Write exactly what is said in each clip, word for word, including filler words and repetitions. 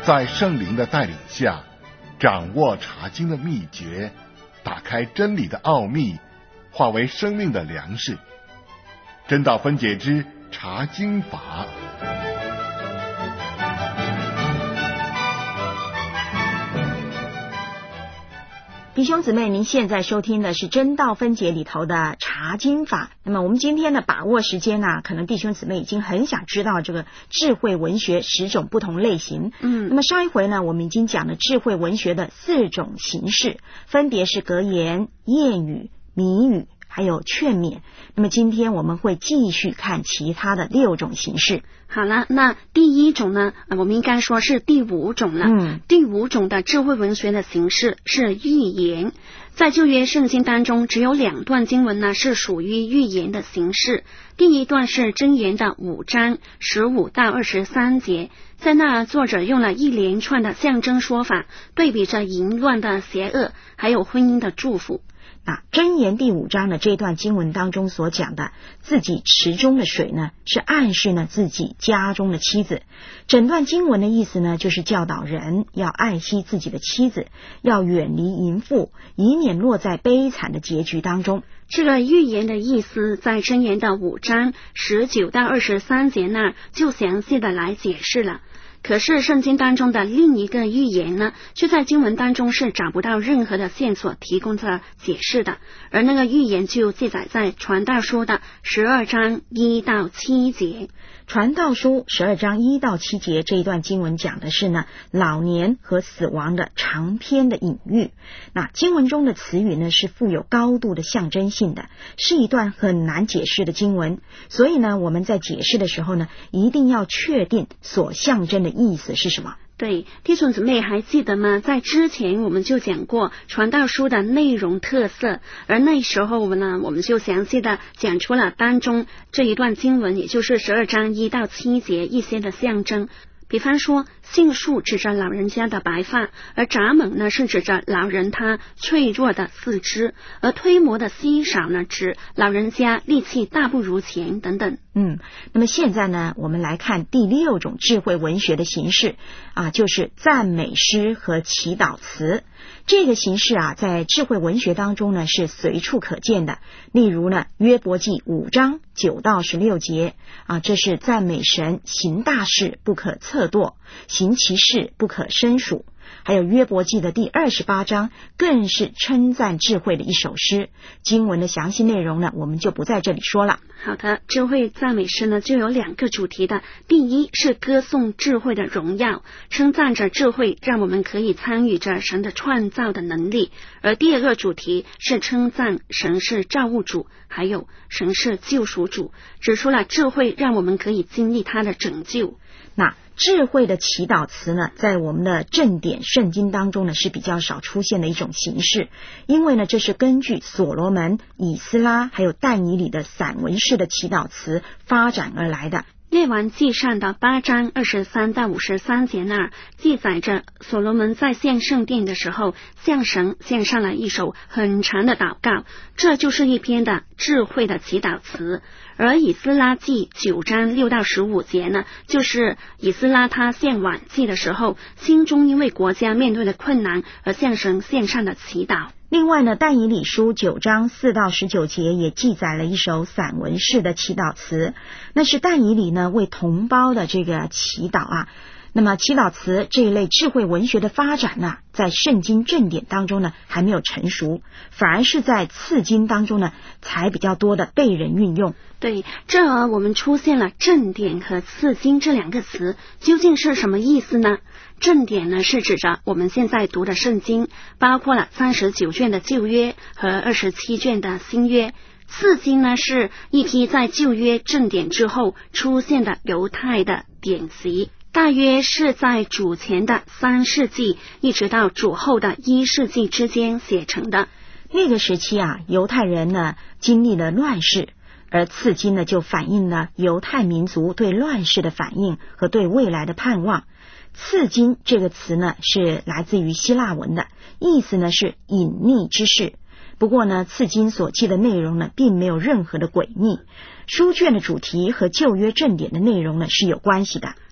在圣灵的带领下，掌握查经的秘诀，打开真理的奥秘，化为生命的粮食。真道分解之查经法。 弟兄姊妹，您现在收听的是真道分解里头的查经法。那么我们今天的把握时间呢、啊，可能弟兄姊妹已经很想知道这个智慧文学十种不同类型。嗯，那么上一回呢，我们已经讲了智慧文学的四种形式，分别是格言、谚语、谜语还有劝勉。那么今天我们会继续看其他的六种形式。 好了，那第一种呢，我们应该说是第五种了。嗯，第五种的智慧文学的形式是寓言。在旧约圣经当中，只有两段经文呢是属于寓言的形式。第一段是箴言的五章十五到二十三节，在那作者用了一连串的象征说法，对比着淫乱的邪恶，还有婚姻的祝福。 那箴言第五章的这段经文当中所讲的自己池中的水呢，是暗示呢自己家中的妻子。整段经文的意思呢，就是教导人要爱惜自己的妻子，要远离淫妇，以免落在悲惨的结局当中。 这个寓言的意思在箴言的五章十九到二十三节那儿就详细的来解释了。可是圣经当中的另一个寓言呢，却在经文当中是找不到任何的线索提供着解释的，而那个寓言就记载在传道书的十二章一到七节。 传道书十二章一到七节这一段经文讲的是呢，老年和死亡的长篇的隐喻。那经文中的词语呢，是富有高度的象征性的，是一段很难解释的经文。所以呢，我们在解释的时候呢，一定要确定所象征的意思是什么。 对，弟兄姊妹还记得吗？在之前我们就讲过传道书的内容特色，而那时候我们呢，我们就详细的讲出了当中这一段经文，也就是十二章一到七节一些的象征。比方说，杏树指着老人家的白发，而蚱蜢呢是指着老人他脆弱的四肢，而推磨的稀少呢指老人家力气大不如前等等。 嗯，那么现在呢，我们来看第六种智慧文学的形式啊，就是赞美诗和祈祷词。这个形式啊，在智慧文学当中呢是随处可见的。例如呢，约伯记五章九到十六节啊，这是赞美神行大事不可测度，行其事不可胜数。还有约伯记的第二十八章，更是称赞智慧的一首诗。经文的详细内容呢，我们就不在这里说了。 好的，智慧赞美诗呢就有两个主题的。第一是歌颂智慧的荣耀，称赞着智慧让我们可以参与着神的创造的能力。而第二个主题是称赞神是造物主，还有神是救赎主，指出了智慧让我们可以经历他的拯救。 那智慧的祈祷词呢，在我们的正典圣经当中呢是比较少出现的一种形式，因为呢这是根据所罗门、以斯拉还有但以理的散文式的祈祷词发展而来的。 列王记上的八章二十三到五十三节那儿记载着所罗门在献圣殿的时候向神献上了一首很长的祷告，这就是一篇的智慧的祈祷词。而以斯拉记九章六到十五节呢，就是以斯拉他献晚祭的时候，心中因为国家面对的困难而向神献上的祈祷。 另外呢，但以理书九章四到十九节也记载了一首散文式的祈祷词，那是但以理呢为同胞的这个祈祷啊。那么祈祷词这一类智慧文学的发展呢，在圣经正典当中呢还没有成熟，反而是在次经当中呢才比较多的被人运用。 对，这儿我们出现了正典和次经这两个词，究竟是什么意思呢？正典呢是指着我们现在读的圣经，包括了三十九卷的旧约和二十七卷的新约。次经呢是一批在旧约正典之后出现的犹太的典籍，大约是在主前的三世纪一直到主后的一世纪之间写成的。 那个时期啊，犹太人呢经历了乱世，而次经呢就反映了犹太民族对乱世的反应和对未来的盼望。次经这个词呢是来自于希腊文的，意思呢是隐匿之事。不过呢，次经所记的内容呢并没有任何的诡秘，书卷的主题和旧约正典的内容呢是有关系的。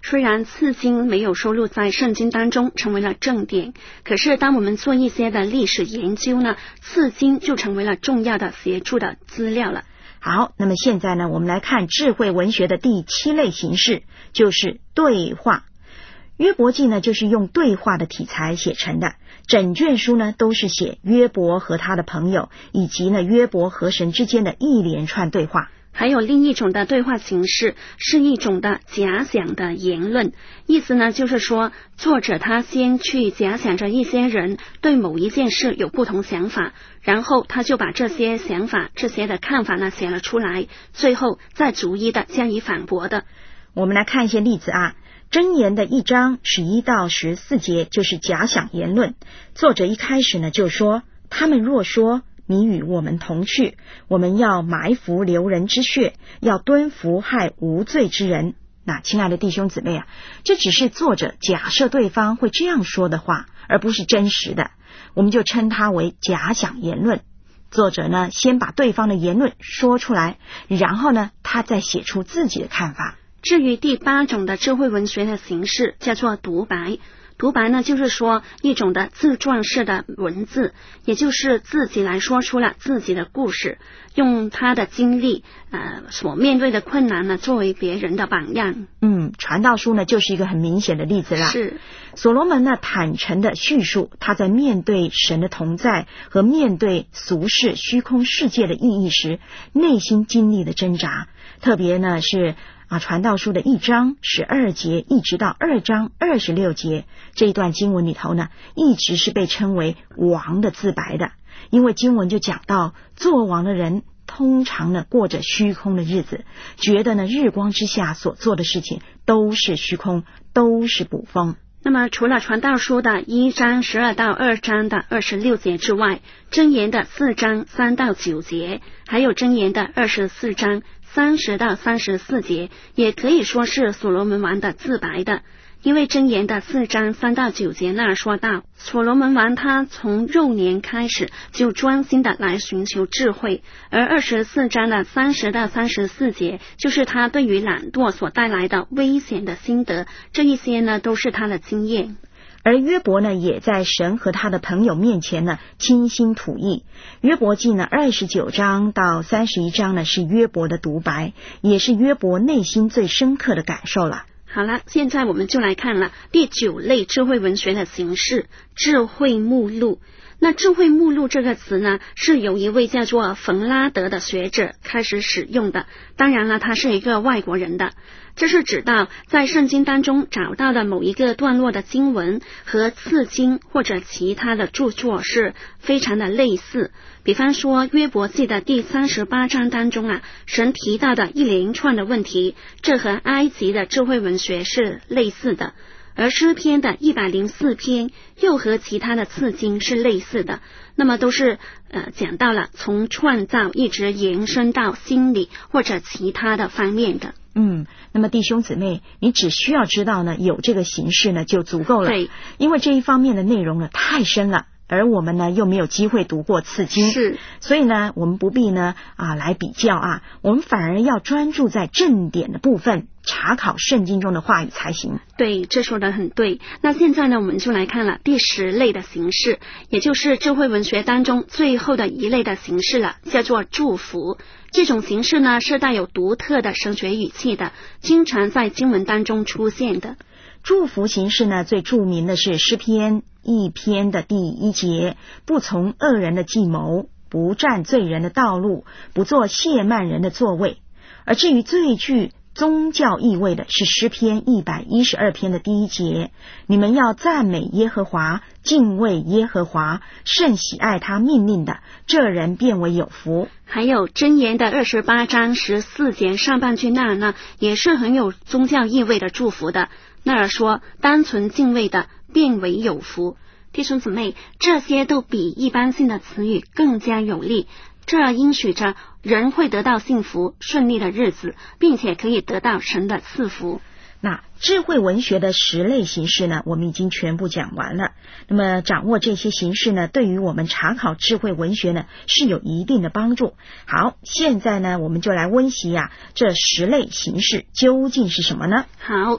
虽然次经没有收录在圣经当中成为了正典，可是当我们做一些的历史研究呢，次经就成为了重要的协助的资料了。 好，那么现在呢，我们来看智慧文学的第七类形式，就是对话。约伯记呢，就是用对话的题材写成的，整卷书呢都是写约伯和他的朋友，以及呢约伯和神之间的一连串对话。 还有另一种的对话形式，是一种的假想的言论，意思呢就是说，作者他先去假想着一些人对某一件事有不同想法，然后他就把这些想法这些的看法呢写了出来，最后再逐一的加以反驳的。 我们来看一些例子啊。箴言的一章十一到十四节就是假想言论，作者一开始呢就说，他们若说你与我们同去，我们要埋伏流人之血，要蹲伏害无罪之人。那亲爱的弟兄姊妹啊，这只是作者假设对方会这样说的话，而不是真实的，我们就称它为假想言论。作者呢先把对方的言论说出来，然后呢他再写出自己的看法。 至于第八种的智慧文学的形式叫做独白，独白呢就是说一种的自传式的文字，也就是自己来说出了自己的故事，用他的经历呃所面对的困难呢作为别人的榜样。 嗯，传道书呢就是一个很明显的例子啦。 是所罗门呢坦诚的叙述他在面对神的同在和面对俗世虚空世界的意义时内心经历的挣扎，特别呢是啊，传道书的一章十二节一直到二章二十六节这一段经文里头呢，一直是被称为王的自白的，因为经文就讲到做王的人通常呢过着虚空的日子，觉得呢日光之下所做的事情都是虚空，都是捕风。 那么除了传道书的一章十二到二章的二十六节之外，箴言的四章三到九节，还有箴言的二十四章三十到三十四节，也可以说是所罗门王的自白的。因为箴言的四章三到九节那儿说到，所罗门王他从幼年开始就专心的来寻求智慧，而二十四章的三十到三十四节就是他对于懒惰所带来的危险的心得，这一些呢都是他的经验。 而约伯呢也在神和他的朋友面前呢倾心吐意。约伯记呢二十九章到三十一章呢是约伯的独白，也是约伯内心最深刻的感受了。 好了，现在我们就来看了第九类智慧文学的形式，智慧目录。那智慧目录这个词呢，是由一位叫做冯拉德的学者开始使用的，当然了，他是一个外国人的。这是指到在圣经当中找到的某一个段落的经文和次经或者其他的著作是非常的类似。比方说约伯记的第三十八章当中啊，神提到的一连串的问题，这和埃及的智慧文学是类似的。而诗篇的一百零四篇又和其他的次经是类似的，那么都是呃讲到了从创造一直延伸到心理或者其他的方面的。 嗯，那么弟兄姊妹，你只需要知道呢有这个形式呢就足够了。 对， 因为这一方面的内容呢太深了，而我们呢又没有机会读过次经， 是， 所以呢我们不必呢啊来比较啊，我们反而要专注在正典的部分，查考圣经中的话语才行。 对，这说得很对。那现在呢我们就来看了第十类的形式，也就是智慧文学当中最后的一类的形式了，叫做祝福。这种形式呢是带有独特的神学语气的，经常在经文当中出现的。 祝福形式呢最著名的是诗篇一篇的第一节，不从恶人的计谋，不占罪人的道路，不做亵慢人的座位。而至于最具宗教意味的是诗篇一百一十二篇的第一节，你们要赞美耶和华，敬畏耶和华，甚喜爱他命令的，这人便为有福。 还有箴言的二十八章十四节上半句那儿呢，也是很有宗教意味的祝福的。那儿说，单纯敬畏的便为有福。弟兄姊妹，这些都比一般性的词语更加有力，这应许着人会得到幸福顺利的日子，并且可以得到神的赐福。 那智慧文学的十类形式呢，我们已经全部讲完了。那么掌握这些形式呢，对于我们查考智慧文学呢，是有一定的帮助。好，现在呢，我们就来温习啊，这十类形式究竟是什么呢？ 好，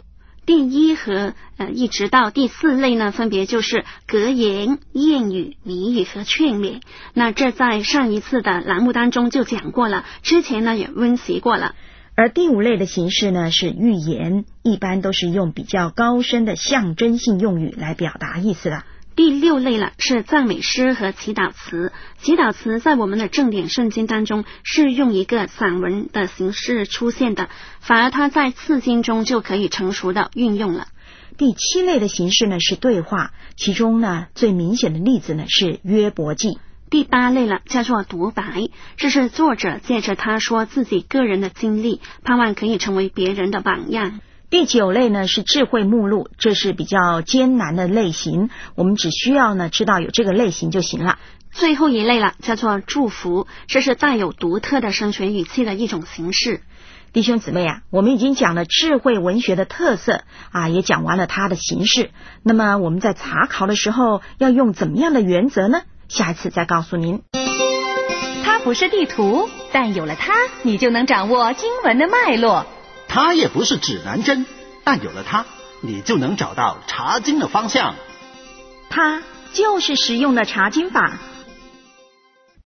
第一和呃一直到第四类呢，分别就是格言、谚语、谜语和劝勉。那这在上一次的栏目当中就讲过了，之前呢也温习过了。 而第五类的形式呢是寓言，一般都是用比较高深的象征性用语来表达意思的。 第六类了是赞美诗和祈祷词。祈祷词在我们的正典圣经当中是用一个散文的形式出现的，反而它在次经中就可以成熟的运用了。 第七类的形式呢是对话，其中呢最明显的例子呢是约伯记。 第八类了叫做独白，这是作者借着他说自己个人的经历，盼望可以成为别人的榜样。 第九类呢是智慧目录，这是比较艰难的类型，我们只需要呢知道有这个类型就行了。 最后一类了叫做祝福，这是带有独特的神学语气的一种形式。 弟兄姊妹啊，我们已经讲了智慧文学的特色啊，也讲完了它的形式。那么我们在查考的时候要用怎么样的原则呢？下一次再告诉您。 它不是地图，但有了它，你就能掌握经文的脉络。 它也不是指南针，但有了它，你就能找到查经的方向。 它就是实用的查经法。